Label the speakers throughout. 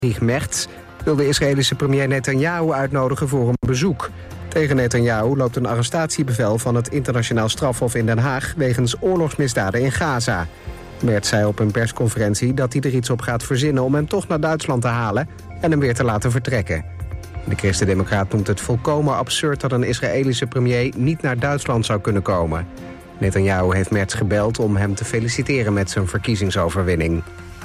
Speaker 1: Merz wil de Israëlische premier Netanyahu uitnodigen voor een bezoek. Tegen Netanyahu loopt een arrestatiebevel van het Internationaal Strafhof in Den Haag wegens oorlogsmisdaden in Gaza. Merz zei op een persconferentie dat hij er iets op gaat verzinnen om hem toch naar Duitsland te halen en hem weer te laten vertrekken. De christendemocraat noemt het volkomen absurd dat een Israëlische premier niet naar Duitsland zou kunnen komen. Netanyahu heeft Merz gebeld om hem te feliciteren met zijn verkiezingsoverwinning.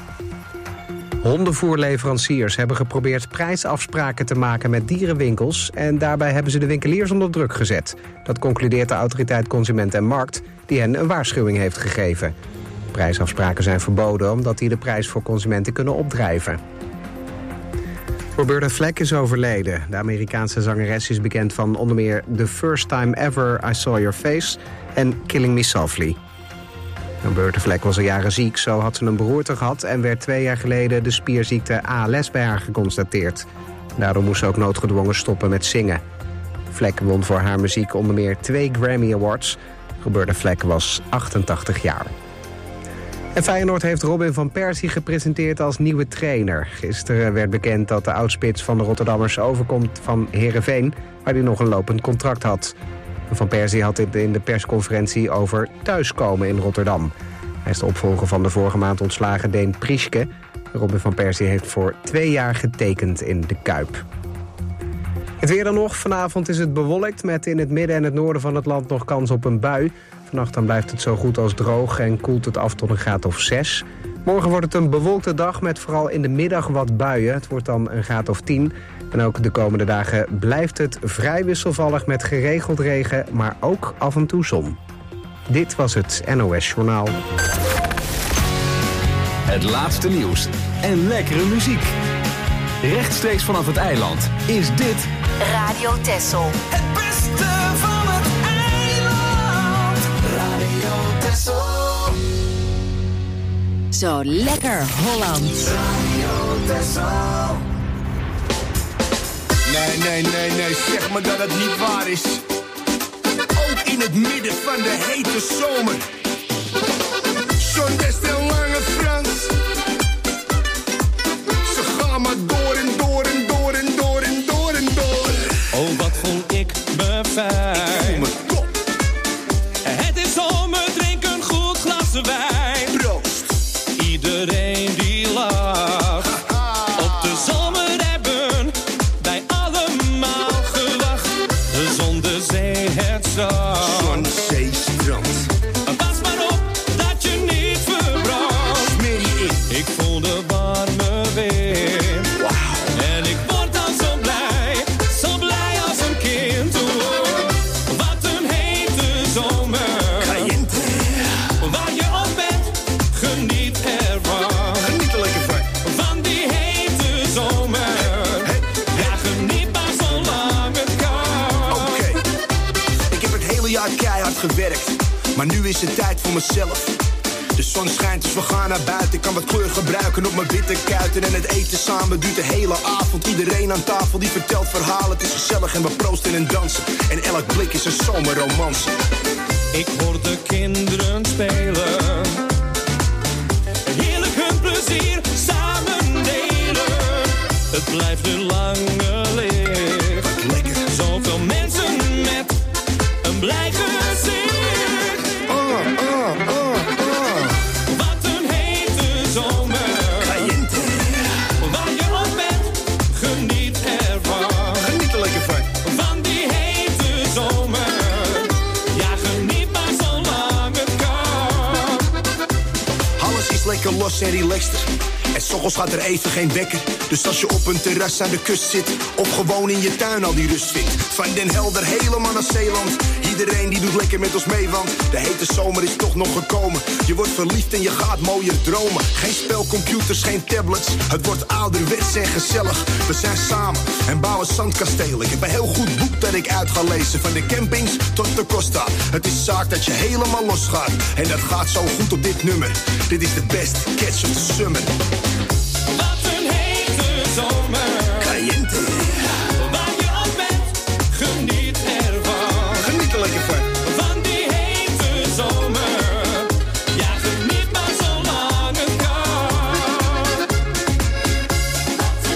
Speaker 1: Hondenvoerleveranciers hebben geprobeerd prijsafspraken te maken met dierenwinkels en daarbij hebben ze de winkeliers onder druk gezet. Dat concludeert de autoriteit Consument en Markt, die hen een waarschuwing heeft gegeven. Prijsafspraken zijn verboden omdat die de prijs voor consumenten kunnen opdrijven. Roberta Flack is overleden. De Amerikaanse zangeres is bekend van onder meer The First Time Ever I Saw Your Face en Killing Me Softly. Roberta Flack was al jaren ziek, zo had ze een beroerte gehad en werd 2 jaar geleden de spierziekte ALS bij haar geconstateerd. Daardoor moest ze ook noodgedwongen stoppen met zingen. Flack won voor haar muziek onder meer 2 Grammy Awards. Roberta Flack was 88 jaar. En Feyenoord heeft Robin van Persie gepresenteerd als nieuwe trainer. Gisteren werd bekend dat de oudspits van de Rotterdammers overkomt van Heerenveen, waar hij nog een lopend contract had. Van Persie had het in de persconferentie over thuiskomen in Rotterdam. Hij is de opvolger van de vorige maand ontslagen Deen Prieske. Robin van Persie heeft voor 2 jaar getekend in de Kuip. Het weer dan nog. Vanavond is het bewolkt met in het midden en het noorden van het land nog kans op een bui. Vannacht dan blijft het zo goed als droog en koelt het af tot een graad of 6. Morgen wordt het een bewolkte dag met vooral in de middag wat buien. Het wordt dan een graad of 10. En ook de komende dagen blijft het vrij wisselvallig met geregeld regen, maar ook af en toe zon. Dit was het NOS Journaal.
Speaker 2: Het laatste nieuws en lekkere muziek. Rechtstreeks vanaf het eiland is dit
Speaker 3: Radio Texel.
Speaker 4: Het beste van het eiland. Radio Texel.
Speaker 3: Zo lekker Holland.
Speaker 4: Radio Texel.
Speaker 5: Nee, zeg me dat het niet waar is. Ook in het midden van de hete zomer. Zo'n best een lange Frans. Ze gaan maar door en door en door en door en door en door.
Speaker 6: Oh, wat voel ik me fijn.
Speaker 5: Ik voel me top.
Speaker 6: Het is zomer, drink een goed glas wijn.
Speaker 5: Proost.
Speaker 6: Iedereen die lacht. Op de zomer hebben wij allemaal gewacht. De zon, de zee, het zand.
Speaker 5: Zon, zee, strand.
Speaker 6: Pas maar op dat je niet verbrandt.
Speaker 5: Smeer je in.
Speaker 6: Ik voel de warme wind.
Speaker 5: Wauw.
Speaker 6: En ik word dan zo blij als een kind. Oh, wat een hete zomer.
Speaker 5: Caliente.
Speaker 6: Waar je op bent, geniet ervan.
Speaker 5: Geniet er lekker van.
Speaker 6: Van die hete zomer.
Speaker 5: Hey.
Speaker 6: Ja, geniet maar zolang het kan.
Speaker 5: Oké. Ik heb het hele jaar keihard gewerkt. Maar nu is het tijd voor mezelf. De zon schijnt, dus we gaan naar buiten. Ik kan wat kleur gebruiken op mijn witte kuiten. En het eten samen duurt de hele avond. Iedereen aan tafel die vertelt verhalen. Het is gezellig en we proosten en dansen. En elk blik is een zomerromance.
Speaker 6: Ik hoor de kinderen spelen. Heerlijk hun plezier samen delen. Het blijft een lange licht.
Speaker 5: Lekker.
Speaker 6: Zoveel mensen met een blij gezicht. Wat een hete zomer.
Speaker 5: Caliente.
Speaker 6: Waar je op bent, geniet ervan.
Speaker 5: Geniet er lekker van.
Speaker 6: Van die hete zomer. Ja, geniet maar zolang het kan.
Speaker 5: Alles is lekker los en relaxter. En 's ochtends gaat er even geen wekker. Dus als je op een terras aan de kust zit, of gewoon in je tuin al die rust vindt. Van Den Helder helemaal naar Zeeland. Iedereen die doet lekker met ons mee, want de hete zomer is toch nog gekomen. Je wordt verliefd en je gaat mooier dromen. Geen spelcomputers, geen tablets. Het wordt ouderwets en gezellig. We zijn samen en bouwen zandkastelen. Ik heb een heel goed boek dat ik uit ga lezen. Van de campings tot de Costa. Het is zaak dat je helemaal losgaat. En dat gaat zo goed op dit nummer. Dit is de best catch of the summer.
Speaker 6: Wat een hete zomer.
Speaker 5: Caliente.
Speaker 6: Waar je op bent, geniet ervan.
Speaker 5: Geniet er lekker van.
Speaker 6: Van die hete zomer. Ja, geniet maar zolang het kan. Wat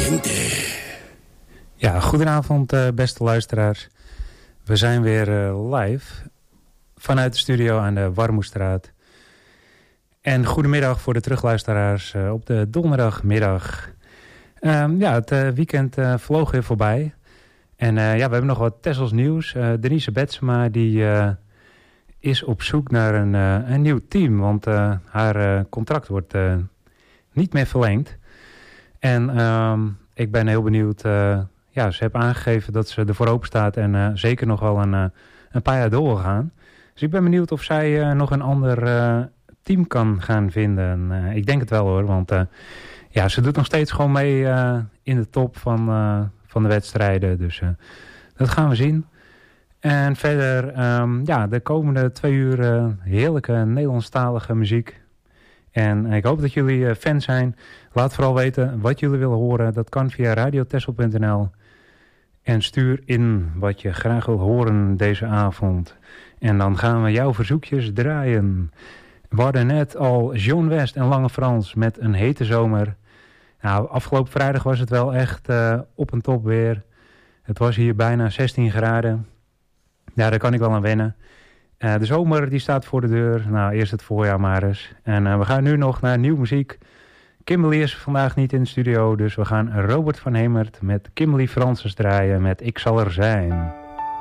Speaker 5: Caliente.
Speaker 7: Ja, goedenavond beste luisteraars. We zijn weer live vanuit de studio aan de Warmoestraat. En goedemiddag voor de terugluisteraars op de donderdagmiddag. Het weekend vloog weer voorbij. En we hebben nog wat Tessels nieuws. Denise Betsema die is op zoek naar een nieuw team. Want haar contract wordt niet meer verlengd. En ik ben heel benieuwd. Ze heeft aangegeven dat ze ervoor open staat. En zeker nog wel een paar jaar door wil gaan. Dus ik ben benieuwd of zij nog een ander team kan gaan vinden. Ik denk het wel hoor. Want ze doet nog steeds gewoon mee in de top van de wedstrijden. Dus dat gaan we zien. En verder, de komende 2 uur heerlijke Nederlandstalige muziek. En ik hoop dat jullie fan zijn. Laat vooral weten wat jullie willen horen. Dat kan via radiotessel.nl. En stuur in wat je graag wil horen deze avond. En dan gaan we jouw verzoekjes draaien. We hadden net al John West en Lange Frans met Een Hete Zomer. Nou, afgelopen vrijdag was het wel echt op en top weer. Het was hier bijna 16 graden. Ja, daar kan ik wel aan wennen. De zomer die staat voor de deur. Nou, eerst het voorjaar maar eens. En we gaan nu nog naar nieuwe muziek. Kimberly is vandaag niet in de studio. Dus we gaan Robert van Hemert met Kimberly Francis draaien met Ik Zal Er Zijn.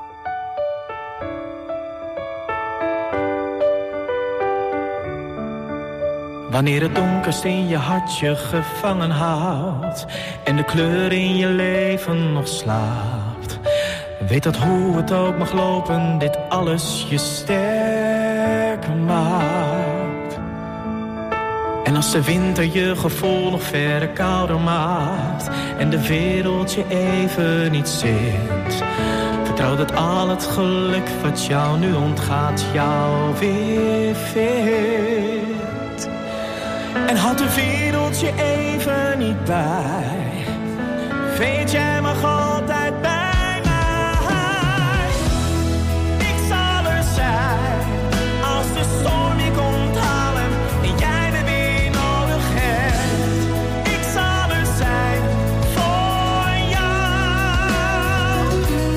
Speaker 8: Wanneer het donkerst in je hart je gevangen houdt en de kleur in je leven nog slaapt, weet dat hoe het ook mag lopen, dit alles je sterker maakt. En als de winter je gevoel nog verder kouder maakt en de wereld je even niet zint, vertrouw dat al het geluk wat jou nu ontgaat jou weer vindt. En had de wereld je even niet bij, weet jij mag altijd bij mij. Ik zal er zijn, als de storm je komt halen en jij me weer nodig hebt. Ik zal er zijn voor jou.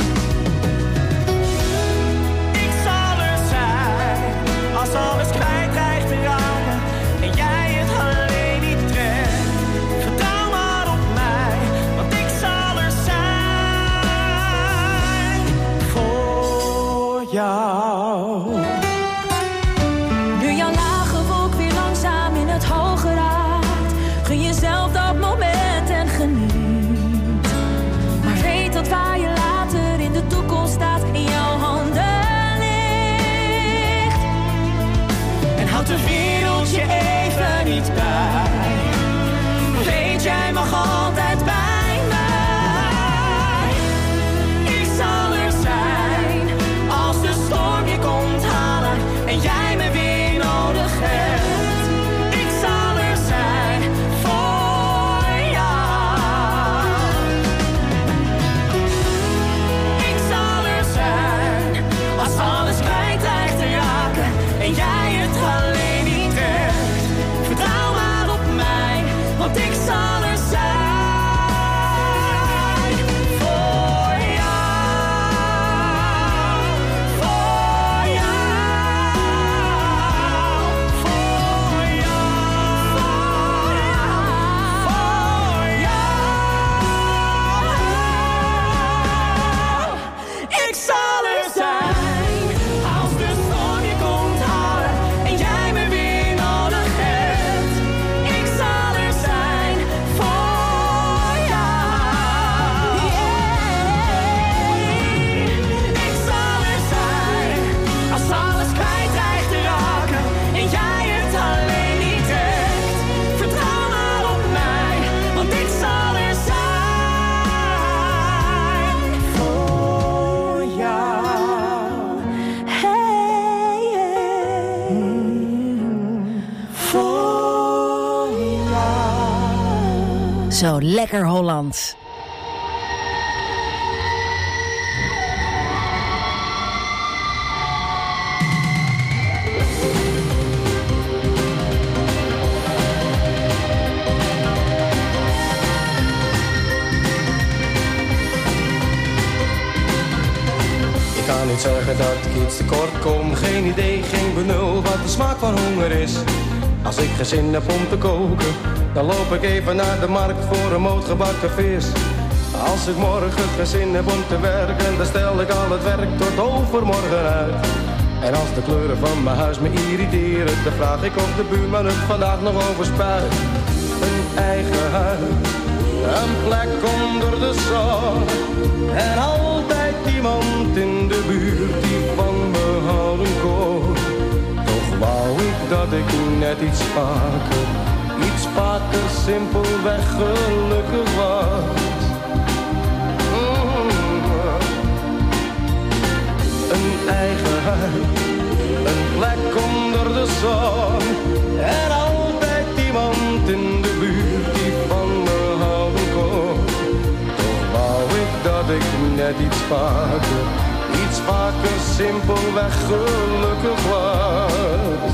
Speaker 8: Ik zal er zijn, als alles kwijt dreigt te raken en jij alleen niet trekt. Vertrouw maar op mij, want ik zal er zijn voor jou.
Speaker 9: Nu jouw lage wolk weer langzaam in het hoge raakt, gun jezelf dat moment en geniet. Maar weet dat waar je later in de toekomst staat in jouw handen ligt.
Speaker 8: En houd de wereld je even niet bij, weet jij mag altijd bij mij. Ik zal er zijn, als de storm je komt halen en jij me weer nodig hebt. Ik zal er zijn voor jou. Ik zal er zijn, als alles kwijt dreigt te raken en jij het alleen niet trekt. Vertrouw maar op mij, want ik zal er zijn voor jou, voor jou, voor jou, voor jou. Ik zal er zijn, als de storm je komt halen en jij me weer nodig hebt. Ik zal er zijn voor jou. Ik zal er zijn, als alles kwijt dreigt te raken en jij het alleen niet trekt. Vertrouw maar op mij, want ik zal er zijn voor jou. Voor jou.
Speaker 3: Zo lekker Hollands.
Speaker 10: niet zeggen dat ik iets tekort kom. Geen idee, geen benul wat de smaak van honger is. Als ik geen zin heb om te koken, dan loop ik even naar de markt voor een moot gebakken vis. Als ik morgen geen zin heb om te werken, dan stel ik al het werk tot overmorgen uit. En als de kleuren van mijn huis me irriteren, dan vraag ik of de buurman het vandaag nog overspuit. Een eigen huis, een plek onder de zon. En altijd iemand in de buurt die van me houden kon. Toch wou ik dat ik net iets vaker simpelweg gelukkig was. Een eigen huis, een plek onder de zon. En altijd iemand in de buurt die van me houden kon. Toch wou ik dat ik net iets vaker simpelweg gelukkig was.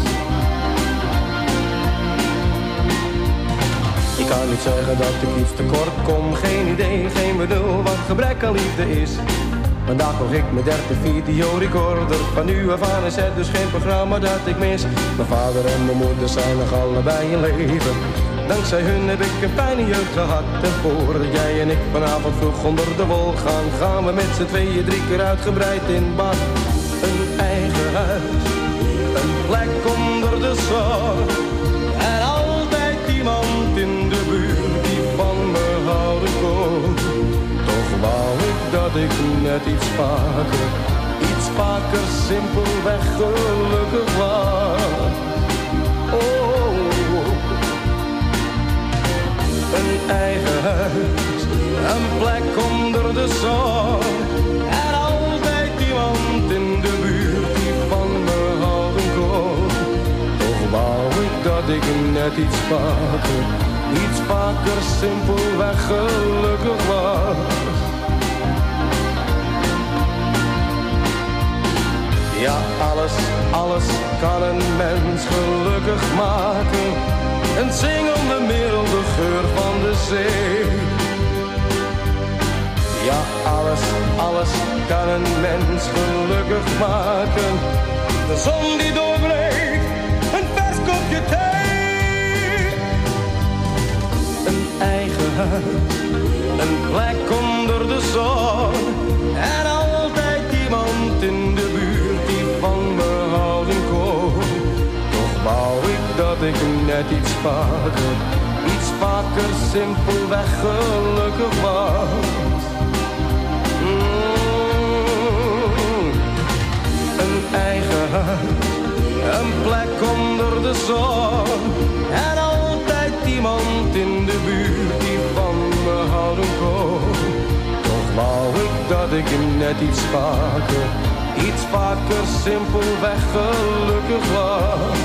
Speaker 10: Ik kan niet zeggen dat ik iets tekort kom. Geen idee, geen benul wat gebrek aan liefde is. Vandaag kocht ik mijn derde videorecorder. Van nu af aan is het dus geen programma dat ik mis. Mijn vader en mijn moeder zijn nog allebei in leven. Dankzij hun heb ik een fijne jeugd gehad. En voordat jij en ik vanavond vroeg onder de wol gaan, gaan we met z'n tweeën 3 keer uitgebreid in bad. Een eigen huis, een plek onder de zon. En altijd iemand in de buurt die van me houden kon. Toch wou ik dat ik net iets vaker simpelweg gelukkig was. Oh, een eigen huis, een plek onder de zon. En altijd iemand in de buurt die van me houden kon. Toch wou ik dat ik net iets vaker simpelweg gelukkig was. Ja, alles kan een mens gelukkig maken. Een zingende milde geur van de zee. Ja, alles kan een mens gelukkig maken. De zon die doorbreekt, een vers kopje thee. Een eigen huis, een plek onder de zon. En altijd iemand in de buurt die van me houden kon. Toch wou ik dat ik net iets vaker simpelweg gelukkig was. Een eigen huis, een plek onder de zon. En altijd iemand in de buurt die van me houden kon. Toch wou ik dat ik net iets vaker simpelweg gelukkig was.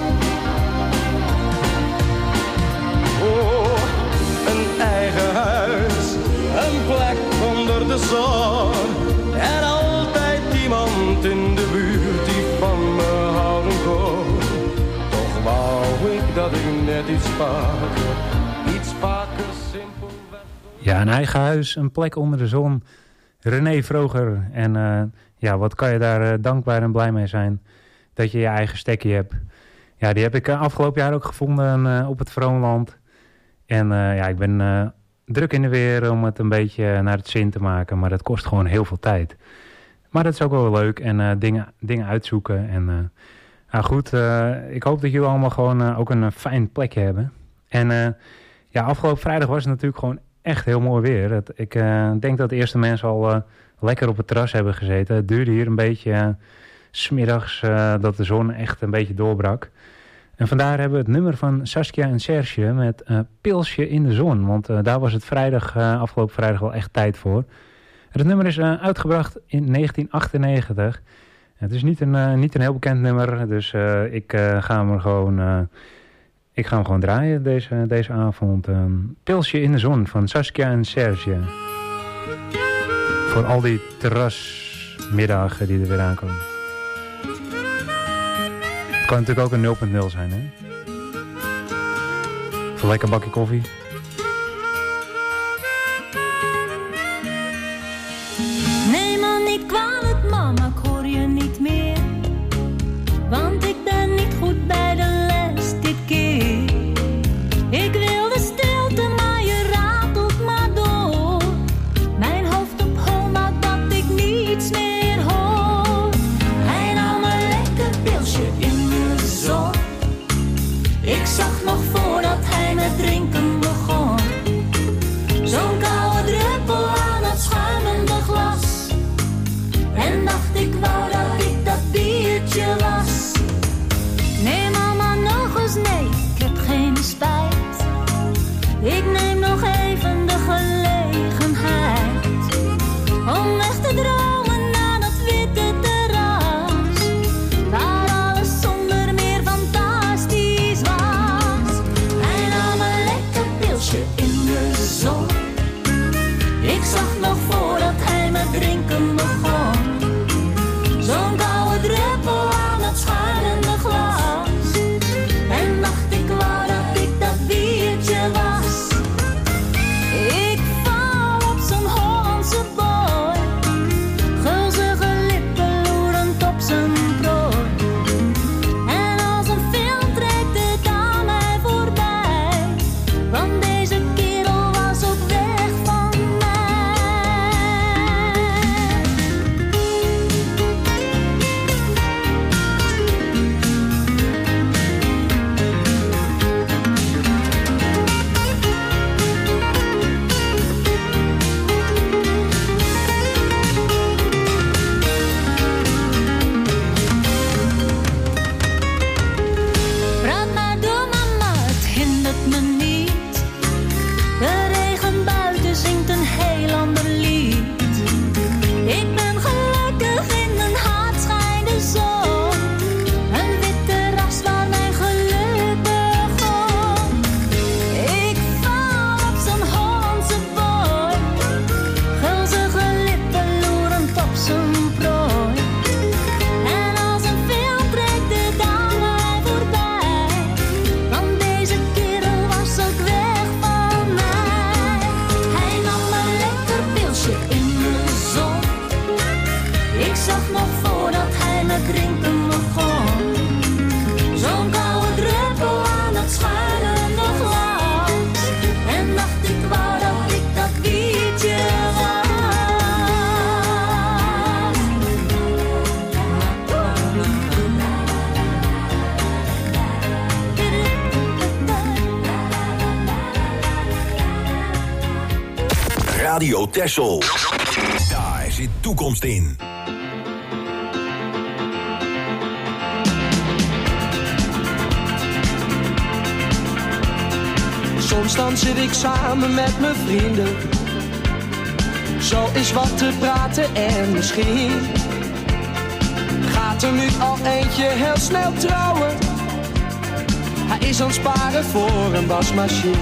Speaker 10: Oh, een eigen huis, een plek onder de zon. En altijd iemand in de buurt die van me houden kon. Toch wou ik dat ik net iets vaker simpelweg.
Speaker 7: Ja, een eigen huis, een plek onder de zon. René Vroger. En ja, wat kan je daar dankbaar en blij mee zijn dat je je eigen stekkie hebt. Ja, die heb ik afgelopen jaar ook gevonden op het Vroonland. En ja, ik ben druk in de weer om het een beetje naar het zin te maken. Maar dat kost gewoon heel veel tijd. Maar dat is ook wel leuk. En dingen uitzoeken. En nou goed, ik hoop dat jullie allemaal gewoon ook een fijn plekje hebben. En ja, afgelopen vrijdag was het natuurlijk gewoon echt heel mooi weer. Ik denk dat de eerste mensen al lekker op het terras hebben gezeten. Het duurde hier een beetje 's middags dat de zon echt een beetje doorbrak. En vandaar hebben we het nummer van Saskia en Serge met Pilsje in de Zon. Want daar was het afgelopen vrijdag wel echt tijd voor. Het nummer is uitgebracht in 1998. Het is niet een heel bekend nummer, dus ik ga hem gewoon draaien deze avond. Pilsje in de Zon van Saskia en Serge. Voor al die terrasmiddagen die er weer aankomen. Het kan natuurlijk ook een 0.0 zijn, hè? Voor een lekker bakje koffie.
Speaker 9: Nee man, niet kwalijk, mama,
Speaker 2: Radio Texel. Daar zit toekomst in.
Speaker 11: Soms dan zit ik samen met mijn vrienden. Zo is wat te praten en misschien gaat er nu al eentje heel snel trouwen. Hij is aan het sparen voor een wasmachine.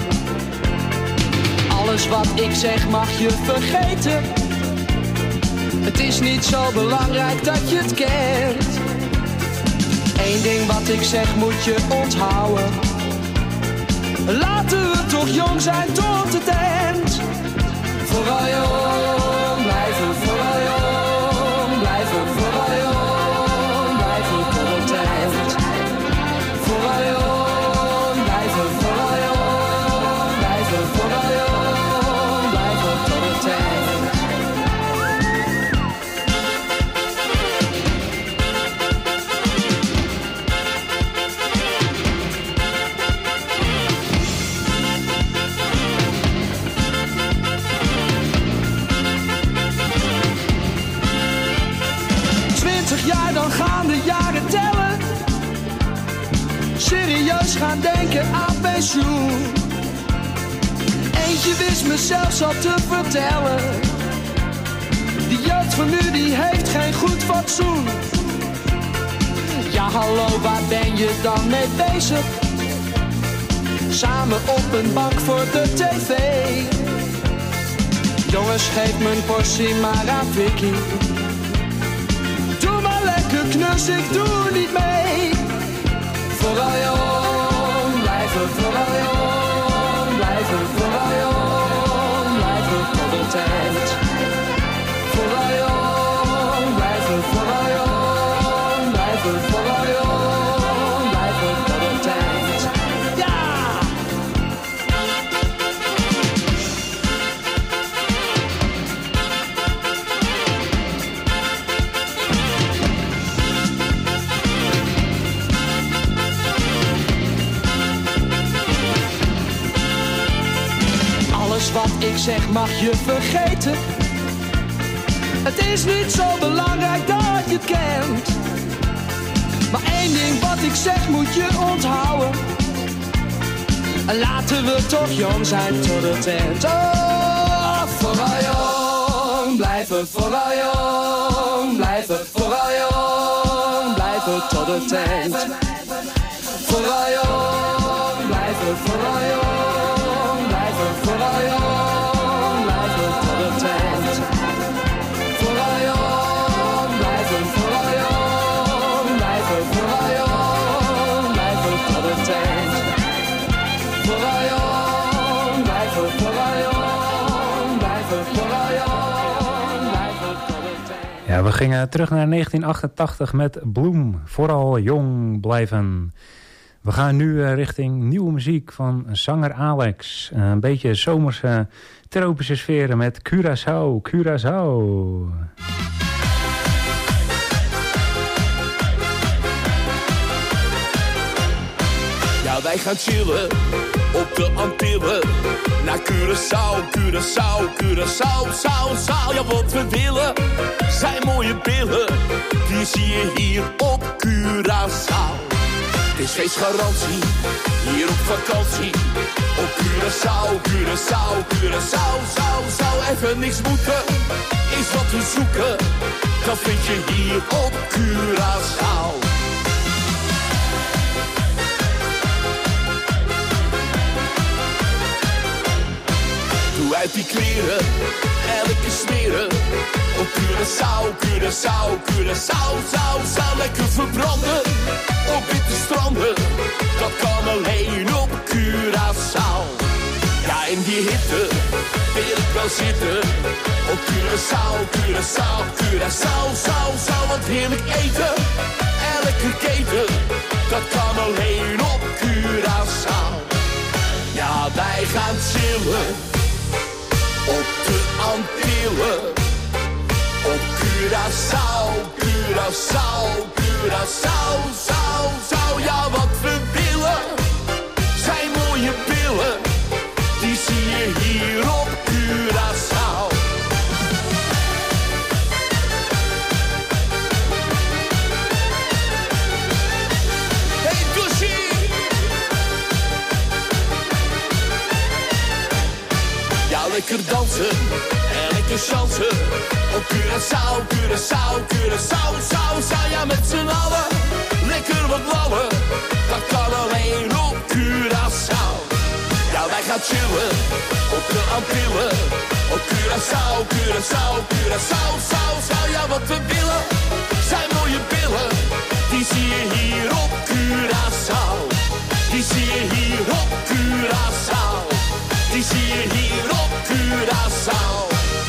Speaker 11: Alles wat ik zeg mag je vergeten. Het is niet zo belangrijk dat je het kent. Eén ding wat ik zeg moet je onthouden. Laten we toch jong zijn tot het eind. Vooral jong blijven, vooral jong blijven, vooral jong blijven tot het eind. Vooral jong blijven, vooral jong blijven, vooral jong blijven tot het eind. Ja, dan gaan de jaren tellen. Serieus gaan denken aan pensioen. Eentje wist me zelfs al te vertellen. Die jeugd van nu die heeft geen goed fatsoen. Ja hallo, waar ben je dan mee bezig? Samen op een bank voor de tv. Jongens, geef mijn portie maar aan Vicky. Lekker knus, ik doe niet mee. Vooral jong blijven, vooral jong blijven, vooral jong blijven tot het eind. Vooral jong blijven, vooral jong blijven, vooral jong blijven tot het eind. Ja! Wat ik zeg mag je vergeten. Het is niet zo belangrijk dat je het kent. Maar één ding wat ik zeg moet je onthouden. Laten we toch jong zijn tot het eind. Oh, vooral jong blijven, vooral jong blijven, vooral jong blijven tot het eind. Vooral jong blijven, vooral jong blijven, vooral jong.
Speaker 7: Ja, we gingen terug naar 1988 met Bloem. Vooral jong blijven. We gaan nu richting nieuwe muziek van zanger Alex. Een beetje zomerse tropische sferen met Curaçao, Curaçao.
Speaker 12: Ja, wij gaan chillen op de Antillen. Naar Curaçao, Curaçao, Curaçao, Sao. Ja, wat we willen zijn mooie billen. Die zie je hier op Curaçao. Het is feestgarantie, hier op vakantie. Op Curaçao, Curaçao, Curaçao, Sao. Even niks moeten, is wat we zoeken. Dat vind je hier op Curaçao. Doe uit die kleren, elke smeren. Op Curaçao, Curaçao, Curaçao, Sao. Lekker verbranden, op witte stranden. Dat kan alleen op Curaçao. Ja, in die hitte wil ik wel zitten. Op Curaçao, Curaçao, Curaçao, Sao. Wat heerlijk eten, elke keten. Dat kan alleen op Curaçao. Ja, wij gaan chillen op de Antillen. Op Curaçao, Curaçao, Curaçao, Sao. Ja, wat we willen zijn mooie billen. Die zie je hier op Curaçao. grote chance. Op Curaçao, Curaçao, Curaçao, zou ja met z'n allen lekker wat lallen. Dat kan alleen op Curaçao. Ja, wij gaan chillen op de Antillen. Op Curaçao, Curaçao, Curaçao, zou ja wat we willen. Zijn mooie billen, die zie je hier op Curaçao. Die zie je hier op Curaçao. Die zie je hier op Curaçao.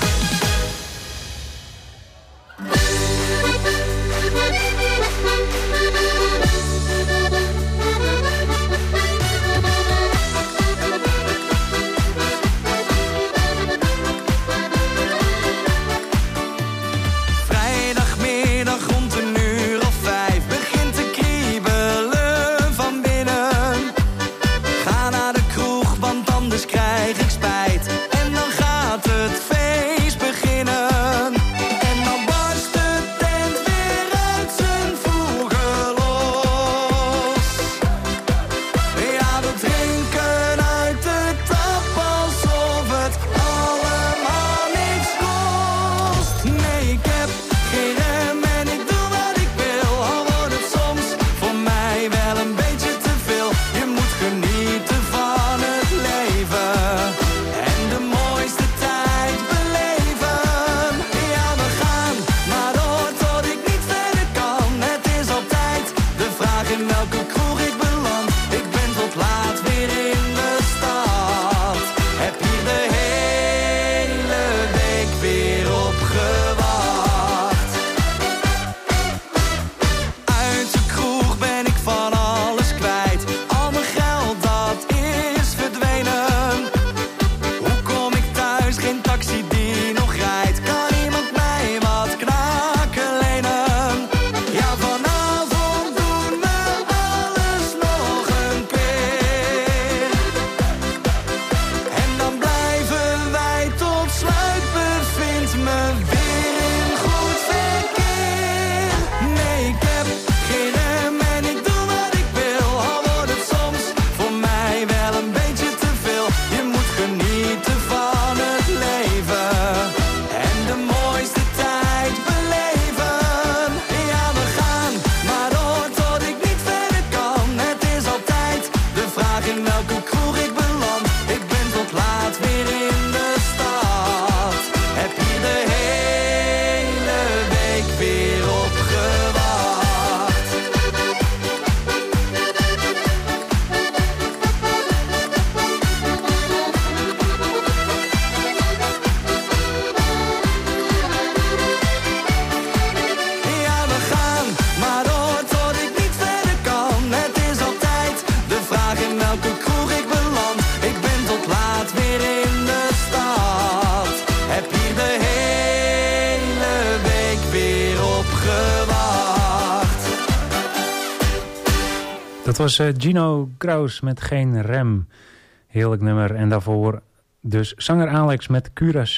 Speaker 7: Dat was Gino Kraus met Geen Rem. Heerlijk nummer. En daarvoor dus zanger Alex met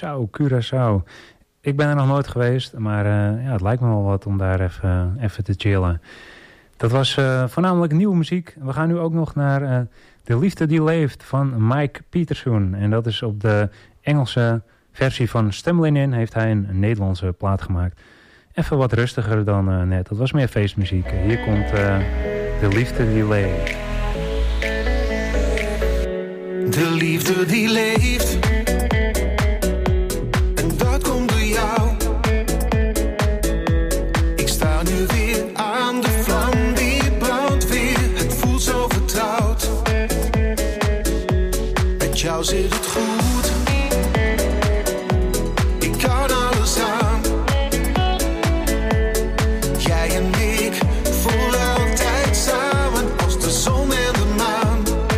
Speaker 7: Curaçao. Ik ben er nog nooit geweest, maar ja, het lijkt me wel wat om daar even te chillen. Dat was voornamelijk nieuwe muziek. We gaan nu ook nog naar De Liefde Die Leeft van Mike Peterson. En dat is op de Engelse versie van Stumbling heeft hij een Nederlandse plaat gemaakt. Even wat rustiger dan net. Dat was meer feestmuziek. Hier komt De Liefde Die Leeft.
Speaker 4: De liefde die leeft. En dat komt door jou. Ik sta nu weer aan de vlam die brandt weer. Het voelt zo vertrouwd. Met jou zit het goed. Ik kan alles aan. Jij en ik voor altijd samen als de zon en de maan.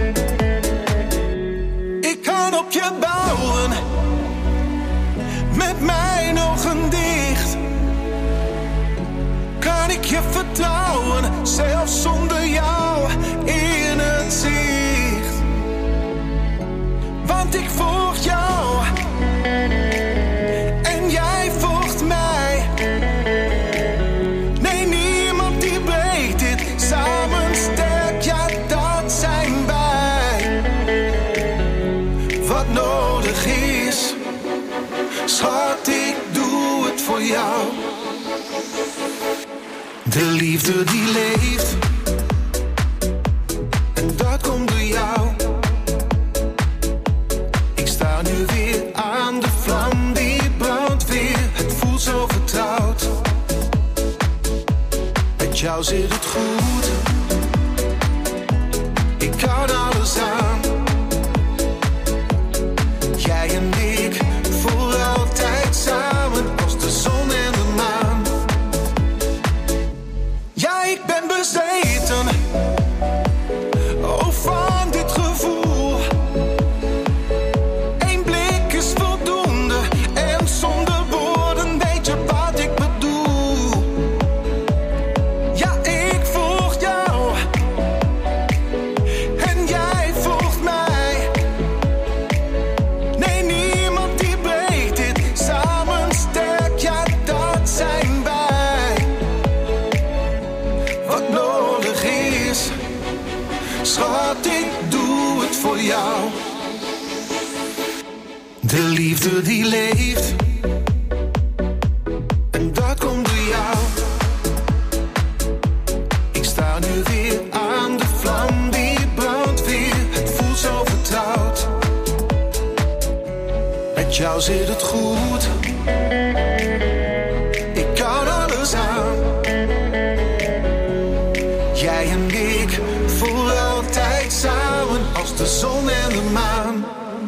Speaker 4: Ik kan op je bouwen, met mijn ogen dicht. Kan ik je vertrouwen, zelfs zonder jou in het zicht. Want ik volg jou en jij volgt mij. Nee, niemand die breekt dit. Samen sterk, ja dat zijn wij. Wat nodig is, Schat, ik doe het voor jou. De liefde die leeft, en dat komt door jou. Ik sta nu weer aan de vlam, die brandt weer. Het voelt zo vertrouwd. Met jou zit het goed. Ik kan alles aan. Jij en ik, voor altijd samen als de zon en de maan. Ja, ik ben bezeten, oh, van dit gevoel. Eén blik is voldoende en zonder woorden weet je wat ik bedoel. Ja, ik volg jou en jij volgt mij. Nee, niemand die breekt dit, samen sterk, ja, dat zijn wij. Wat nodig is, schat, ik doe het voor jou. De liefde die leeft, en dat komt door jou. Ik sta nu weer aan de vlam, die brandt weer. Het voelt zo vertrouwd. Met jou zit het goed. Ik kan alles aan. Jij en ik, voor altijd samen als de zon en de maan.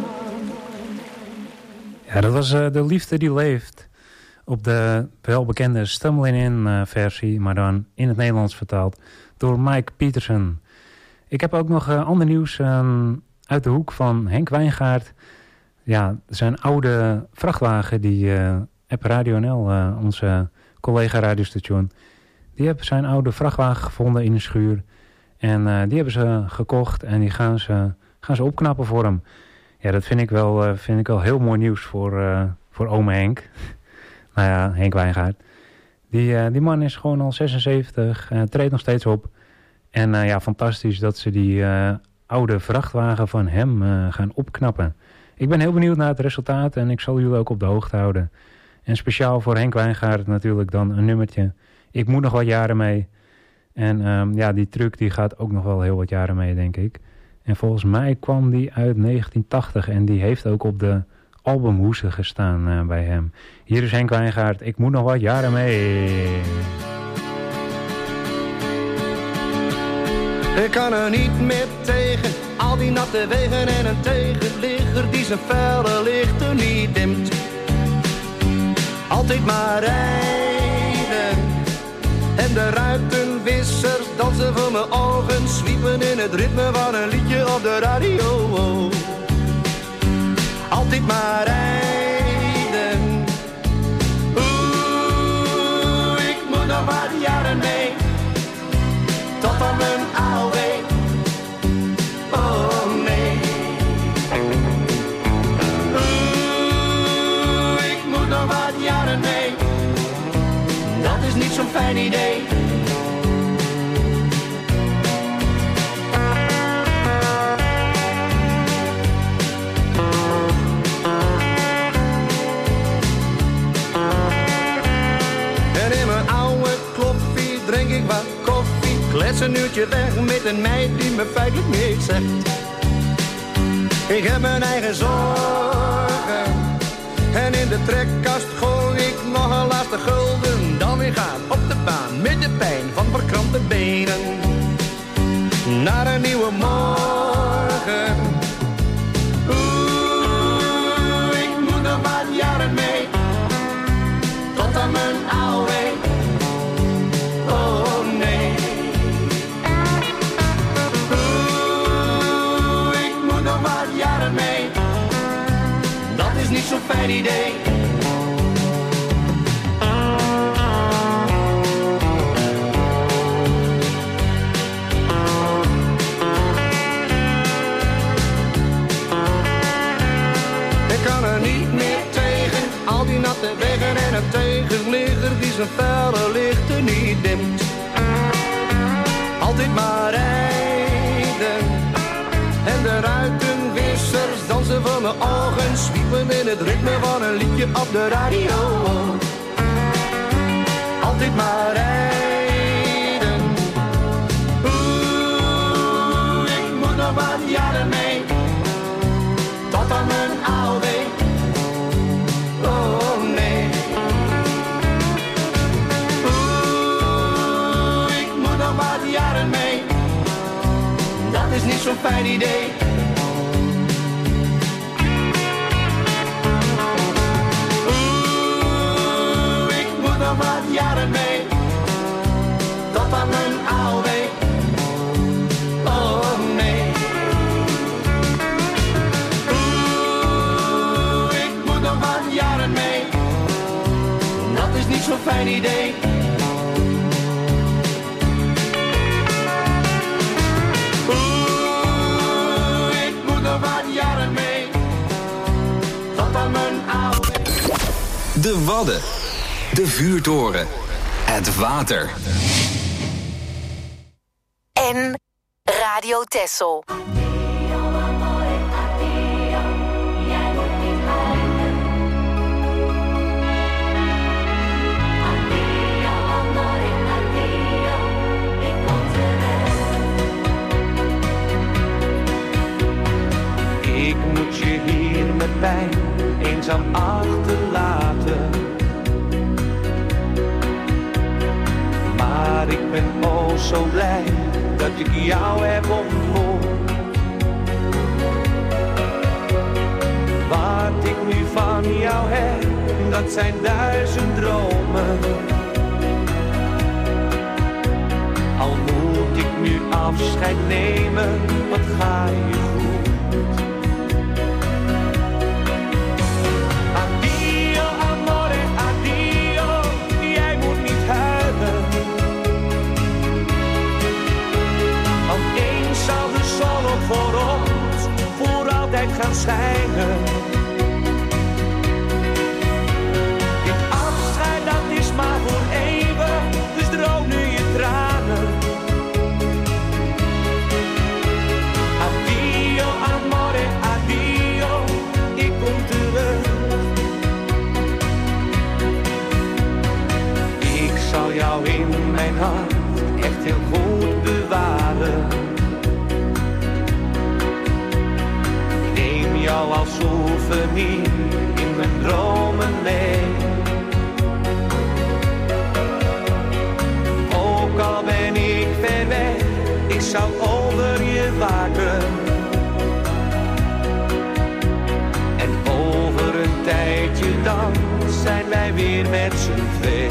Speaker 7: Ja, dat was De Liefde die Leeft. Op de welbekende Stumbling In versie, maar dan in het Nederlands vertaald door Mike Pietersen. Ik heb ook nog ander nieuws uit de hoek van Henk Wijngaard. Ja, zijn oude vrachtwagen die App Radio NL, onze collega radiostation, die hebben zijn oude vrachtwagen gevonden in een schuur. En die hebben ze gekocht en die gaan ze opknappen voor hem. Ja, dat vind ik wel heel mooi nieuws voor ome Henk. Nou ja, Henk Wijngaard. Die man is gewoon al 76, treedt nog steeds op. En ja, fantastisch dat ze die oude vrachtwagen van hem gaan opknappen. Ik ben heel benieuwd naar het resultaat en ik zal jullie ook op de hoogte houden. En speciaal voor Henk Wijngaard natuurlijk dan een nummertje. Ik moet nog wat jaren mee. En ja, die truck die gaat ook nog wel heel wat jaren mee, denk ik. En volgens mij kwam die uit 1980 en die heeft ook op de albumhoesen gestaan bij hem. Hier is Henk Wijngaard, ik moet nog wat jaren mee.
Speaker 10: Ik kan er niet meer tegen, al die natte wegen en een tegenligger die zijn felle lichten niet dimt. Altijd maar rijden en de ruitenwissers dansen voor mijn ogen, zwiepen in het ritme van een liedje op de radio. Altijd maar rijden, oeh, ik moet nog wat jaren mee, tot aan mijn AOW, oh nee. Oeh, ik moet nog wat jaren mee, dat is niet zo'n fijn idee. En in mijn oude kloffie drink ik wat koffie, klets een uurtje weg met een meid die me feitelijk niks zegt. Ik heb mijn eigen zorgen en in de trekkast gooi ik nog een laatste gulden. Dan weer gaan op de baan met de pijn van verkrampte benen naar een nieuwe morgen. Oeh, ik moet nog wat jaren mee, tot aan mijn AOW. Oh nee. Oeh, ik moet nog wat jaren mee, dat is niet zo'n fijn idee. De wegen en een tegenligger die zijn felle lichten niet dimt. Altijd maar rijden en de ruitenwissers dansen voor mijn ogen, zwiepen me in het ritme van een liedje op de radio. Altijd maar rijden. Ik moet nog wat jaren mee. Tot aan mijn AOW. Oh nee. Ik moet nog wat jaren mee. Dat is niet zo'n fijn idee. Ik moet nog wat jaren mee. Tot aan mijn AOW. Oh nee. Ik moet nog wat jaren mee. Dat is niet zo'n fijn idee. Ik moet nog wat jaren mee. Tot aan mijn AOW.
Speaker 2: De Wadden. De vuurtoren. Het water.
Speaker 3: En Radio Texel.
Speaker 8: Ik moet je hier met pijn eenzaam achterlaten. Maar ik ben oh zo blij dat ik jou heb ontmoet. Wat ik nu van jou heb, dat zijn 1000 dromen. Al moet ik nu afscheid nemen, wat ga je goed. Addio amore, addio, jij moet niet huilen. Want eens zal de zon ook voor ons voor altijd gaan schijnen. Dit afscheid dat is maar voor eeuwig, dus droog nu je tranen. Addio amore, addio, ik kom terug. Ik zal jou in mijn hart echt heel goed bewaren. Neem jou als souvenir in mijn dromen mee. Ook al ben ik ver weg, ik zal over je waken. En over een tijdje dan zijn wij weer met z'n twee.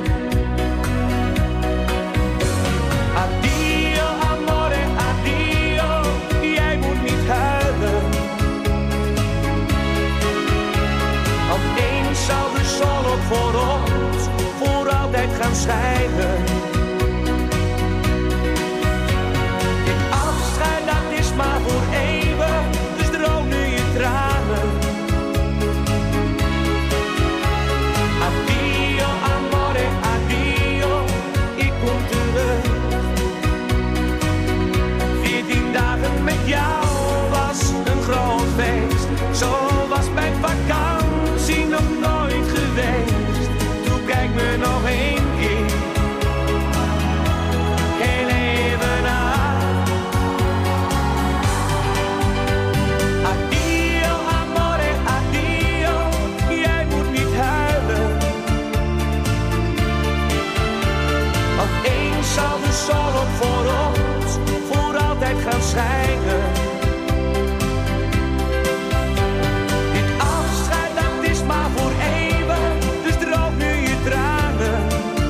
Speaker 8: Addio amore, addio, jij moet niet huilen. Want eens zal de zon ook voor ons voor altijd gaan schijnen. Dit afscheid dat is maar voor eeuwig, dus droog nu je tranen. Addio amore, addio, ik kom terug. 14 dagen met jou was een groot feest. Zo was mijn vakantie nog nooit geweest. Toen kijk me nog één keer heel even aan. Addio amore, addio, jij moet niet huilen. Want eens zal de zon ook voor ons voor altijd gaan schijnen. Dit afscheid dat is maar voor eeuwig, dus droog nu je tranen.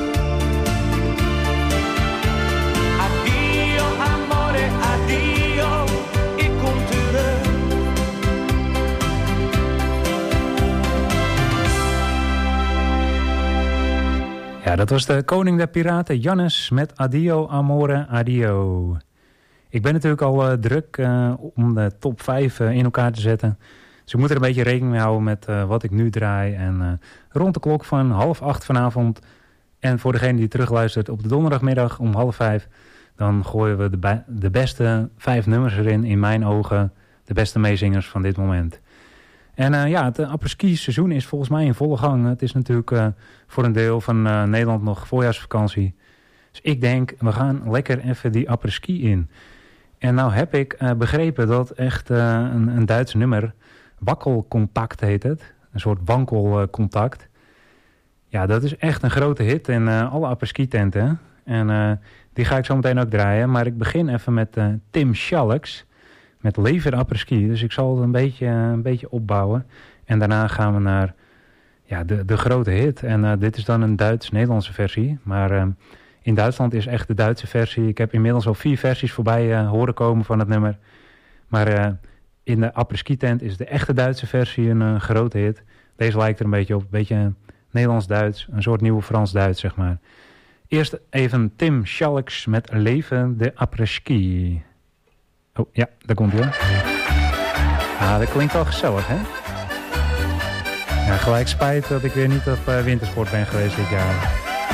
Speaker 8: Addio amore, addio, ik kom terug.
Speaker 7: Ja, dat was de koning der piraten, Jannes, met Addio Amore Addio. Ik ben natuurlijk al druk om de top 5 in elkaar te zetten. Dus ik moet er een beetje rekening mee houden met wat ik nu draai. En rond de klok van 7:30 vanavond. En voor degene die terugluistert op de donderdagmiddag om 4:30... dan gooien we de beste 5 nummers erin, in mijn ogen. De beste meezingers van dit moment. En het apres-ski seizoen is volgens mij in volle gang. Het is natuurlijk voor een deel van Nederland nog voorjaarsvakantie. Dus ik denk, we gaan lekker even die apres-ski in. En nou heb ik begrepen dat echt een Duits nummer, Wakkelcontact heet het. Een soort wankelcontact. Ja, dat is echt een grote hit in alle apres-ski tenten. En die ga ik zo meteen ook draaien. Maar ik begin even met Tim Schalks. Met Lever apres-ski. Dus ik zal het een beetje opbouwen. En daarna gaan we naar de grote hit. En dit is dan een Duits-Nederlandse versie. Maar in Duitsland is echt de Duitse versie. Ik heb inmiddels al 4 versies voorbij horen komen van het nummer. Maar in de apres-ski tent is de echte Duitse versie een grote hit. Deze lijkt er een beetje op. Een beetje Nederlands-Duits. Een soort nieuwe Frans-Duits, zeg maar. Eerst even Tim Schalks met Leven de apres-ski. Oh, ja, daar komt hij. Dat klinkt wel gezellig, hè? Ja, gelijk spijt dat ik weer niet op wintersport ben geweest dit jaar.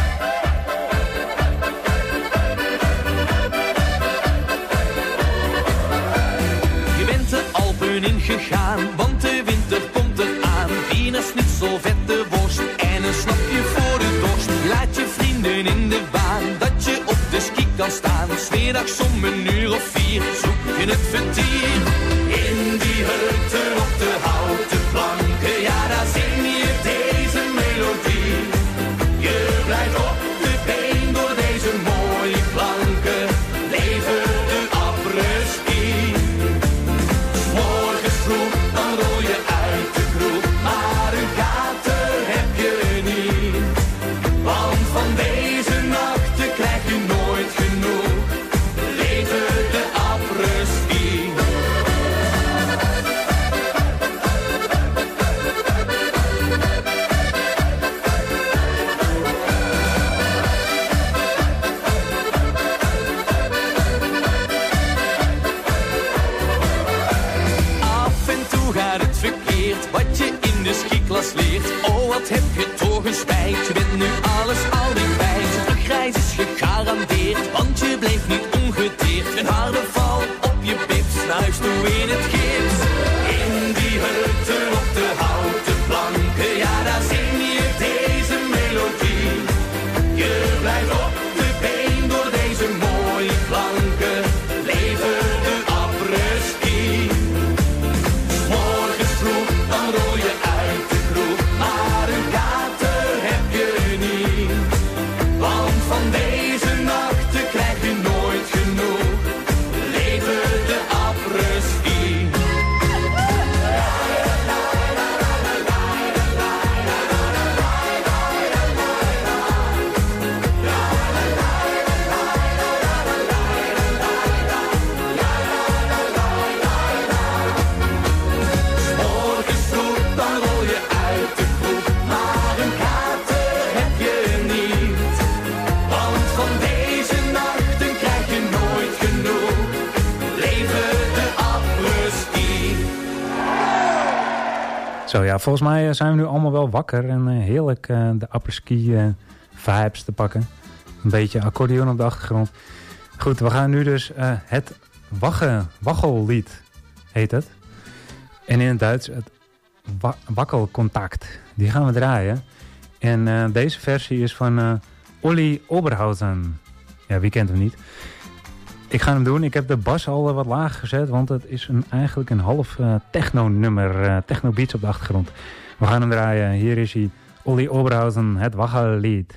Speaker 13: Je bent de Alpen ingegaan, want de winter komt eraan. Wieners niet zo vette worst en een snapje voor de dorst. Laat je vrienden in de baan, dat je op de ski kan staan. 's Middags om 1:04 zoek je het vertier. In die hutten op de houten planken, ja daar zing je deze melodie. Je blijft op de been door deze mooie klanken. Leven de apres-ski. 's Morgens vroeg, dan rol je uit de kroeg, maar een kater heb je niet. Want van deze nachten krijg je nooit genoeg. Leven de apres-ski. Af en toe gaat het verkeerd, wat je in de skiklas leert. Oh, wat heb je toch een spijt, je bent nu alles al niet kwijt. Terugreis is gegarandeerd, want je bleef niet ongeteerd. Een harde val op je pips, snuist toe in het gips. In die hutten op de houten planken, ja daar zing je deze melodie. Je blijft op de been door deze mooie klanken. Leven de apres-ski. 's Morgens vroeg, dan rol je uit de kroeg, maar een kater heb je niet. Want van deze nachten krijg je nooit genoeg. Leven de apres-ski. Morgens vroeg, dan rol je uit de kroeg, maar een kater heb je niet. Want van deze nachten krijg je nooit genoeg. Leven de apres-ski.
Speaker 7: Zo ja, volgens mij zijn we nu allemaal wel wakker en heerlijk de apres-ski vibes te pakken. Een beetje accordeon op de achtergrond. Goed, we gaan nu dus het waggellied heet het. En in het Duits het wakkelcontact. Die gaan we draaien. En deze versie is van Olli Oberhausen. Ja, wie kent hem niet? Ik ga hem doen. Ik heb de bas al wat lager gezet, want het is eigenlijk een half techno-nummer. Techno-beats op de achtergrond. We gaan hem draaien. Hier is hij. Olli Oberhausen, het waggellied.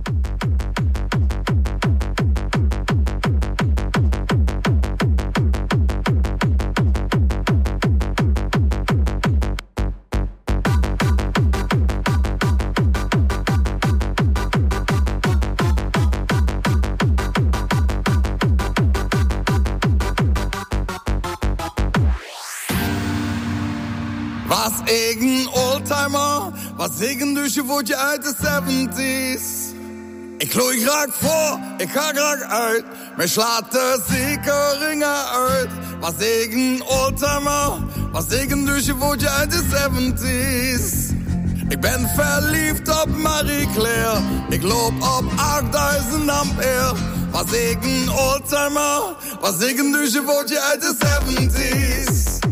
Speaker 4: Was ik een oldtimer, was ik een douchevoortje uit de 70s. Ik gloei graag voor, ik ga graag uit, mij slaat de zekeringen uit. Was ik een oldtimer, was ik een douchevoortje uit de 70s. Ik ben verliefd op Marie Claire, ik loop op 8000 ampère. Was ik een oldtimer, was ik een douchevoortje uit de 70s. Ik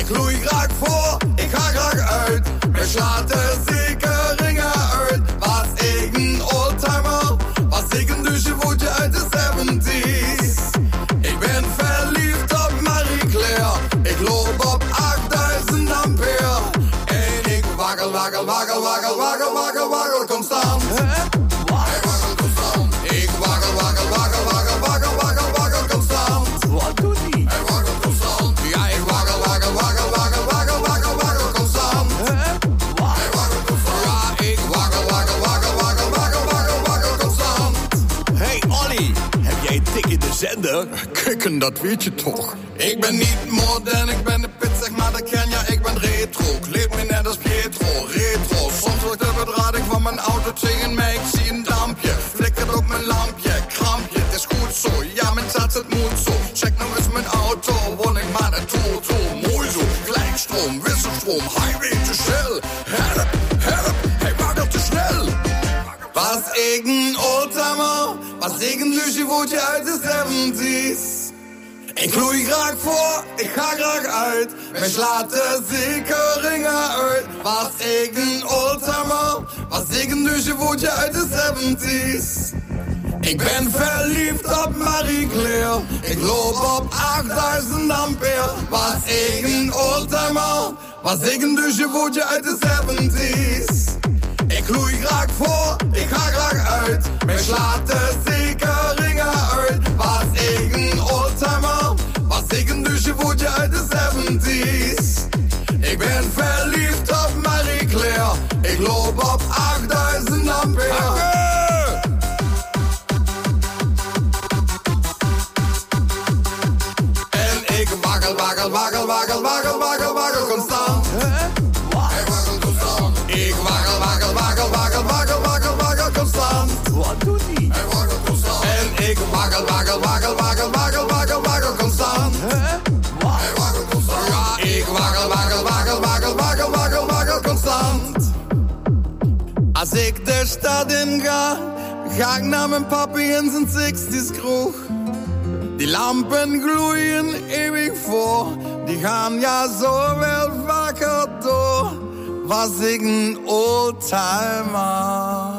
Speaker 4: Ik gloei graag voor, ik ga graag uit. We slaat de zekeringen uit. Was ik een oldtimer, was ik een douchevoetje uit de 70's. Ik ben verliefd op Marie Claire. Ik loop op 8000 ampère. En ik wagel, wagel, wagel, wagel, wagel, wagel, wagel constant. Hij waggelt constant. Ik wagel, wagel, wagel, wagel, wagel, wagel, wagel constant. Wat doet hij? Hij waggelt constant. Ja, ik wagel, wagel, wagel, wagel, wagel, wagel, wagel constant. Hij waggelt constant. Ja, ik wagel, wagel, wagel, wagel, wagel, wagel, wagel constant.
Speaker 14: Hey Olly, heb jij dik in de zender?
Speaker 4: Kikken, dat weet je toch. Ik ben niet modern, ik ben de pit, zeg maar dat ken je. Ik ben retro, kleed me net als Pietro. Retro, soms wordt de bedrading van mijn auto tegen mij. Ik zie een lampje, flikkert op mijn lampje. Krampje, het is goed zo, ja mijn zaad het moet zo. Check nou eens mijn auto, won ik maar de toto. Mooi zo, gelijkstroom, wisselstroom, highway te snel. Help, help, hij waggelt te snel. Was ik een oldtimer, was ik een douchevoetje uit de 70's. Ik gloei graag voor, ik ga graag uit. Wij slaat de zekeringen uit. Was ik een oldtimer, was ik een douchevoetje uit de 70's. Ik ben verliefd op Marie Claire. Ik loop op 8000 ampère. Was ik een oldtimer, was ik een douchevoetje uit de 70's. Ik gloei graag voor, ik ga graag uit. Wij slaat de zekeringen uit. Was ik een oldtimer, was ik een douchevoetje uit de 70's. Ik ben verliefd op Marie Claire. Ik loop op 8000 ampère. En ik wagel, wagel, wagel, wagel, wagel, wagel, wagel constant. Hij waggelt constant. Ik wagel, wagel, wagel, wagel, wagel, wagel, wagel constant.
Speaker 14: Wat doet hij?
Speaker 4: Hij waggelt constant. En ik wagel, wagel, wagel, wagel, wagel, wagel, wagel constant. Hij waggelt constant. Ja, ik wagel, wagel, wagel, wagel, wagel, wagel, wagel constant. Als ik de stad in ga, ga ik naar mijn papi in zijn 60's kroeg. Die lampen gloeien eeuwig voor, die gaan ja zo wel vaker door. Was ik een oldtimer.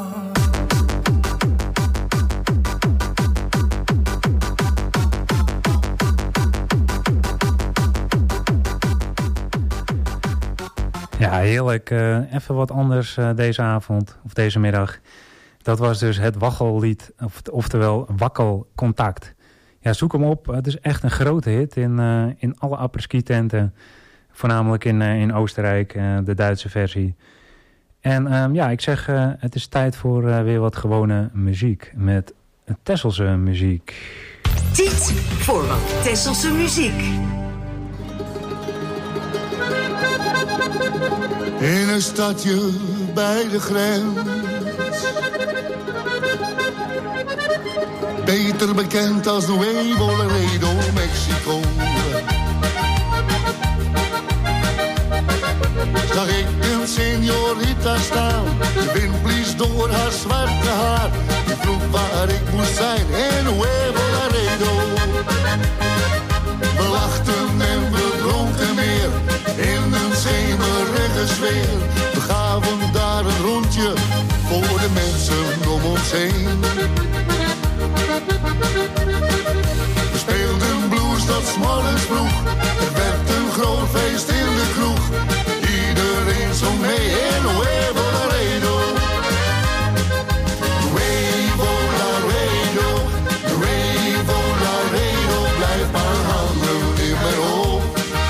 Speaker 7: Ja, heerlijk. Even wat anders deze avond, of deze middag. Dat was dus het waggellied, oftewel Wakkelcontact. Ja, zoek hem op. Het is echt een grote hit in alle apres-ski-tenten. Voornamelijk in Oostenrijk, de Duitse versie. En ja, ik zeg, het is tijd voor weer wat gewone muziek. Met Tesselse muziek.
Speaker 15: Tijd voor wat Tesselse muziek.
Speaker 16: In een stadje bij de grens, beter bekend als Nuevo Laredo, Mexico, zag ik een señorita staan. De wind blies door haar zwarte haar. Die vroeg waar ik moest zijn in Nuevo Laredo. We lachten en we dronken meer in een zemerige sfeer. We gaven daar een rondje voor de mensen om ons heen. We speelden blues tot 's morgens vroeg. Er werd een groot feest in de kroeg. Iedereen zong mee in Nuevo Laredo. Nuevo Laredo, Nuevo Laredo, blijf maar hangen in mijn hoofd.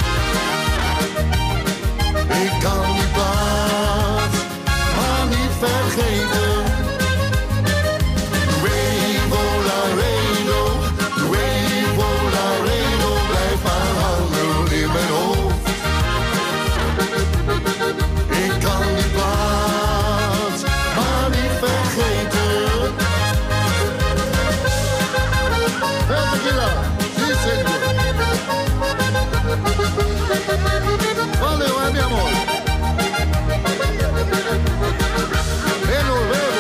Speaker 16: Ik kan die plaats maar niet vergeten. Nuevo Laredo, Nuevo Laredo, blijf maar hangen in mijn hoofd. Ik kan die plaats maar niet vergeten. Tequila, sí señor. Valeu, mi amor. En Nuevo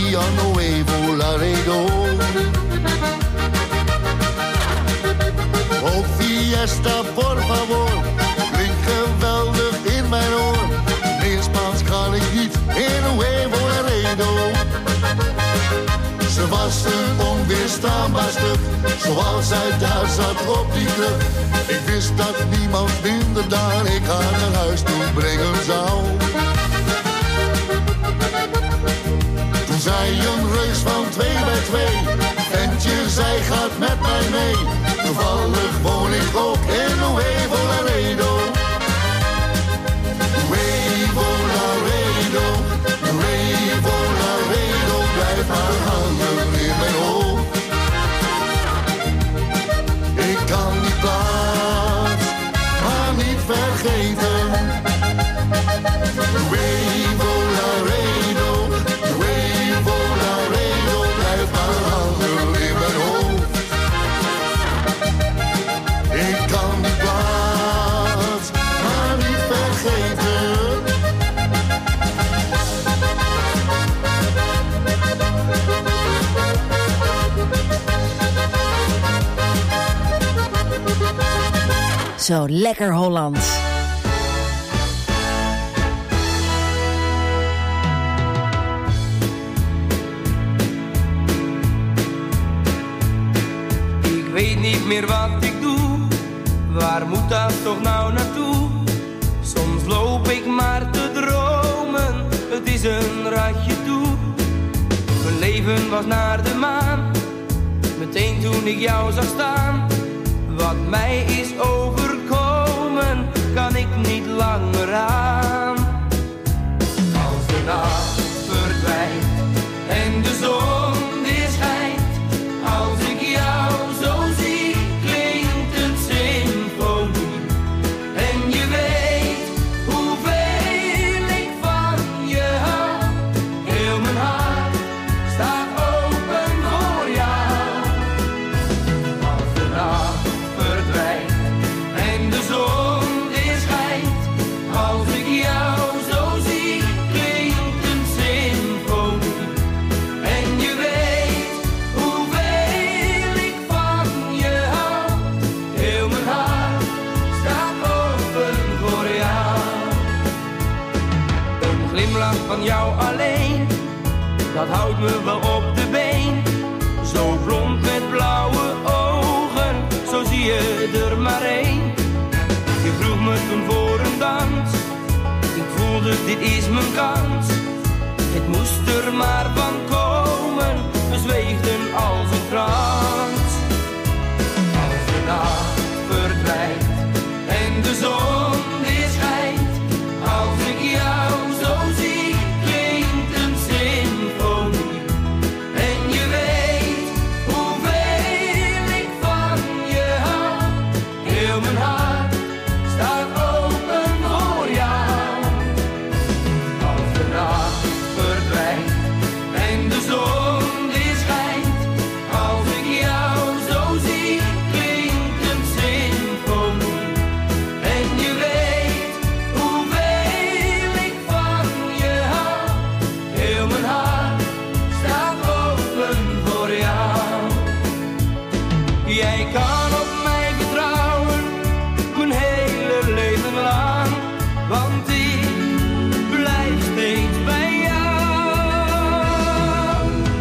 Speaker 16: Via Nuevo Laredo. Oh fiesta, por favor, klinkt geweldig in mijn oor. Meer Spaans kan ik niet in Nuevo Laredo. Ze was een onweerstaanbaar stuk, zoals zij daar zat op die club. Ik wist dat niemand minder dan ik haar naar huis toe brengen zou. Toen zei een reus van 2 bij 2, ventje, zij gaat met mij mee. Toevallig woon ik ook in Nuevo Laredo. Nuevo Laredo, Nuevo Laredo, blijf maar hangen in mijn hoofd. Ik kan die plaats maar niet vergeten. Nuevo Laredo, Nuevo Laredo, blijf maar hangen in mijn hoofd. Ik kan die plaats maar niet vergeten.
Speaker 17: Zo lekker Hollands.
Speaker 18: Ik weet niet meer wat ik doe, waar moet dat toch nou naartoe? Soms loop ik maar te dromen, het is een ratje toe. Mijn leven was naar de maan, meteen toen ik jou zag staan. Wat mij is overkomen, kan ik niet langer aan. Als de nacht verdwijnt en de zon weer schijnt, als ik jou zo zie, klinkt het symfonie. En je weet hoeveel ik van je hou. Heel mijn hart staat open voor jou. Als de nacht verdwijnt en de zon weer schijnt, als ik jou zo zie, klinkt een symfonie. En je weet hoeveel ik van je hou. Heel mijn hart staat open voor jou. Een glimlach van jou alleen, dat houdt me wel op de been. Zo blond met blauwe ogen, zo zie je er maar één. Je vroeg me toen voor een dans, ik voelde dit is mijn kans. Het moest er maar van komen, we zweefden als een trance. Als de nacht verdwijnt en de zon weer schijnt, als ik jou zo zie, klinkt een symfonie. En je weet hoeveel ik van je hou. Heel mijn hart staat open voor jou. Als de nacht verdwijnt en de zon weer schijnt, als ik jou zo zie, klinkt een symfonie. En je weet hoeveel ik van je hou. Heel mijn hart staat open voor jou. Jij kan op mij vertrouwen, mijn hele leven lang, want ik blijf steeds bij jou.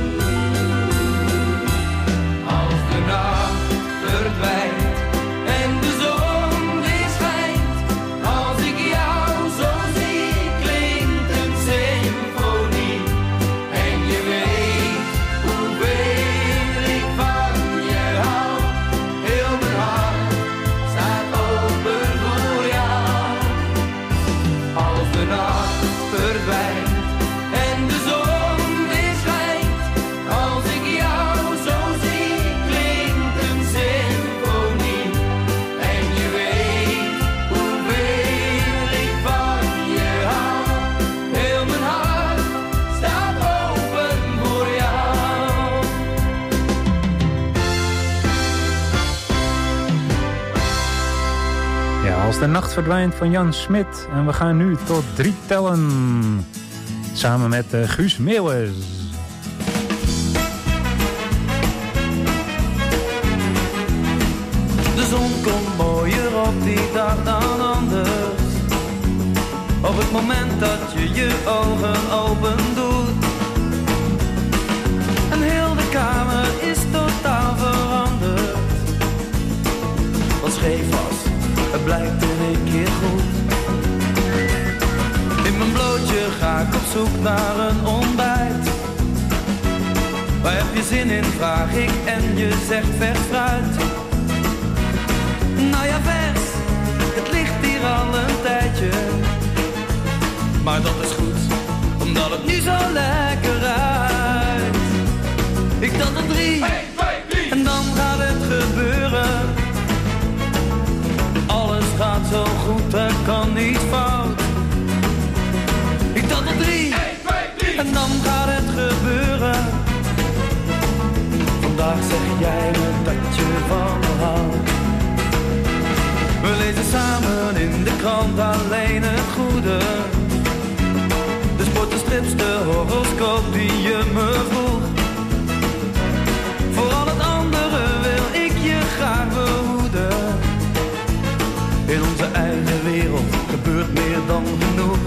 Speaker 18: Als de nacht verdwijnt en de zon weer schijnt, als ik jou zo zie, klinkt een symfonie. En je weet hoeveel ik van je hou. Heel mijn hart staat open voor jou. Als de nacht verdwijnt en de zon weer schijnt, als ik jou zo zie, klinkt een symfonie. En je weet hoeveel ik van je hou. Heel mijn hart staat open voor jou.
Speaker 7: Ja, als de nacht verdwijnt van Jan Smit. En we gaan nu tot 3 tellen. Samen met Guus Meeuwis.
Speaker 18: moment dat je je ogen open doet. En heel de kamer is totaal veranderd. Wat scheef was, het blijkt in één keer goed. In mijn blootje ga ik op zoek naar een ontbijt. Waar heb je zin in, vraag ik en je zegt vers fruit. Nou ja, vers, het ligt hier al een tijdje. Maar dat is goed, omdat het nu zo lekker ruikt. Ik tel tot 3, 1, 2, 3. En dan gaat het gebeuren. Alles gaat zo goed, er kan niet fout. Ik tel tot 3, 1, 2, 3. En dan gaat het gebeuren. Vandaag zeg jij me dat je van me houdt. We lezen samen in de krant alleen het goede. De sport, de strips, de horoscoop die je me vroeg. Voor al het andere wil ik je graag behoeden. In onze eigen wereld gebeurt meer dan genoeg.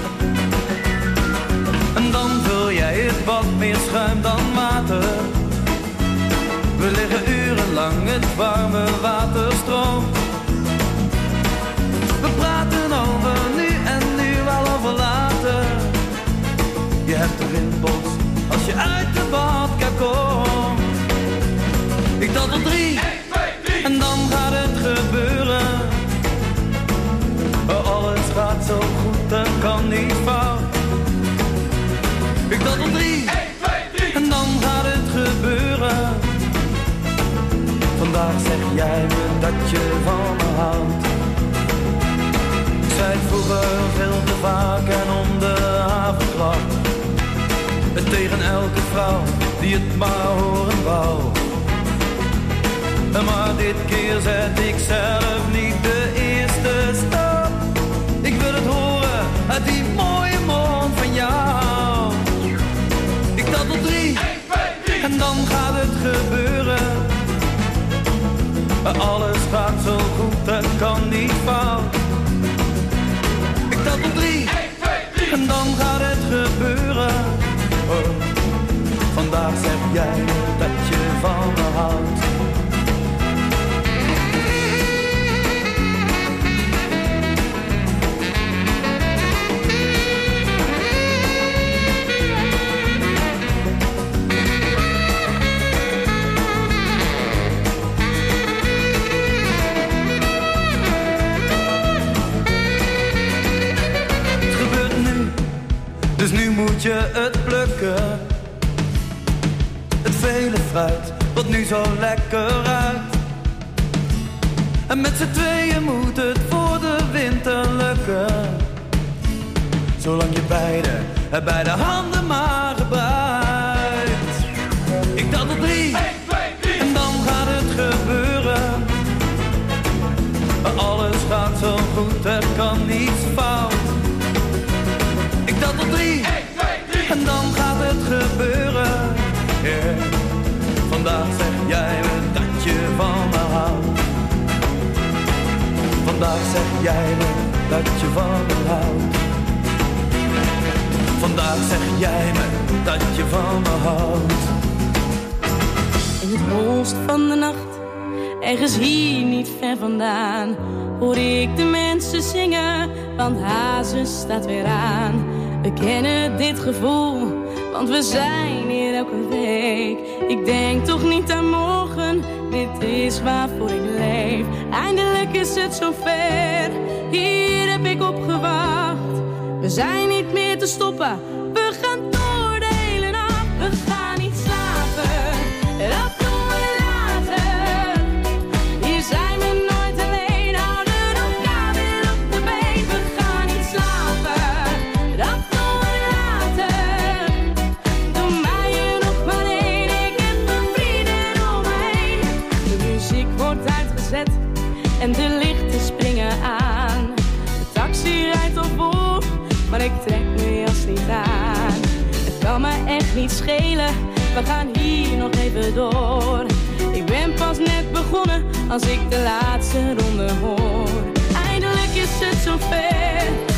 Speaker 18: En dan vul jij het wat meer schuim dan water. We liggen urenlang, het warme water stroomt. We praten over nu en nu wel over later. Je hebt de rimpels als je uit de badkamer komt. Ik tel tot 3, 1, 2, 3. En dan gaat het gebeuren. Alles gaat zo goed, er kan niet fout. Ik tel tot 3, 1, 2, 3. En dan gaat het gebeuren. Vandaag zeg jij me dat je van me houdt. Ik zei het vroeger veel te vaak en om de havenklap. Het tegen elke vrouw die het maar horen wou. Maar dit keer zet ik zelf niet de eerste stap. Ik wil het horen uit die mooie mond van jou. Ik tel tot 3, 1, 2, 3. En dan gaat het gebeuren. Alles gaat zo goed, er kan niet fout. Ik tel tot 3, 1, 2, 3. En dan gaat het gebeuren. Vandaag zeg jij dat je van me houdt. Dus nu moet je het plukken. Het vele fruit, wat nu zo lekker ruikt. En met z'n tweeën moet het voor de winter lukken. Zolang je beide handen maar gebruikt. Ik tel tot 3, 1, 2, 3. En dan gaat het gebeuren. Alles gaat zo goed, er kan niets fout. Ik tel tot 3, 1, 2, 3. En dan gaat het gebeuren. Yeah. Vandaag zeg jij me dat je van me houdt. Vandaag zeg jij me dat je van me houdt. Vandaag zeg jij me dat je van me houdt.
Speaker 9: In het holst van de nacht, ergens hier niet ver vandaan, hoor ik de mensen zingen, want Hazen staat weer aan. We kennen dit gevoel, want we zijn hier elke week. Ik denk toch niet aan morgen, dit is waarvoor ik leef. Eindelijk is het zover, hier heb ik op gewacht. We zijn niet meer te stoppen, we gaan door de hele nacht. We gaan niet slapen, dat doen we later. Hier zijn we nooit alleen, houden elkaar weer op de been. We gaan niet slapen, dat doen we later. Doe mij er nog maar één, ik heb mijn vrienden om me heen. De muziek wordt uitgezet en de lichten springen aan. De taxi rijdt op voor, maar ik trek mijn jas niet aan. Het kan me echt niet schelen, we gaan hier nog even door. Ik ben pas net begonnen als ik de laatste ronde hoor. Eindelijk is het zover,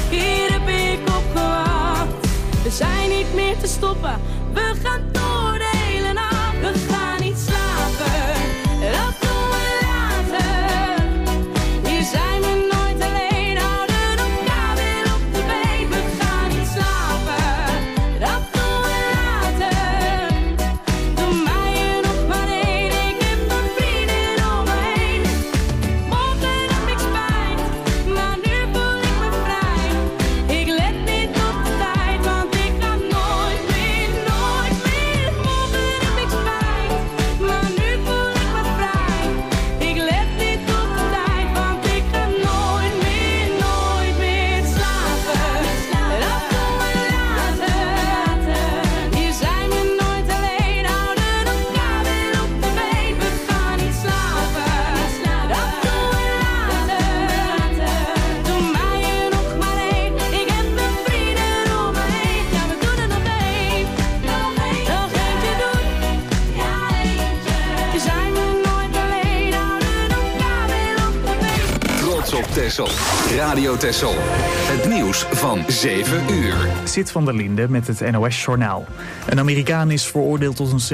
Speaker 9: hier heb ik op gewacht. We zijn niet meer te stoppen, we gaan door de hele nacht. We gaan niet slapen, dat doen we later. Hier zijn we nooit alleen, houden elkaar weer op de been. We gaan niet slapen, dat doen we later. Doe mij er nog maar één, ik heb mijn vrienden om me heen. Morgen heb ik spijt, maar nu voel ik me vrij. Ik let niet op de tijd, want ik ga nooit meer, nooit meer. Morgen heb ik spijt, maar nu voel ik me vrij. Ik let niet op de tijd, want ik ga nooit meer, nooit meer slapen. Dat doen we later. Hier zijn we nooit alleen, houden elkaar weer op de been. We gaan niet slapen, dat doen we later. Doe mij er nog maar één, ik heb mijn vrienden om me heen. Ja, we doen er nog één, nog eentje doen. Ja, eentje. Hier zijn we nooit alleen, houden elkaar weer op de been.
Speaker 2: Trots op Texel. Radio Texel. Het nieuws van 7 uur.
Speaker 17: Sid van der Linde met het NOS-journaal. Een Amerikaan is veroordeeld tot een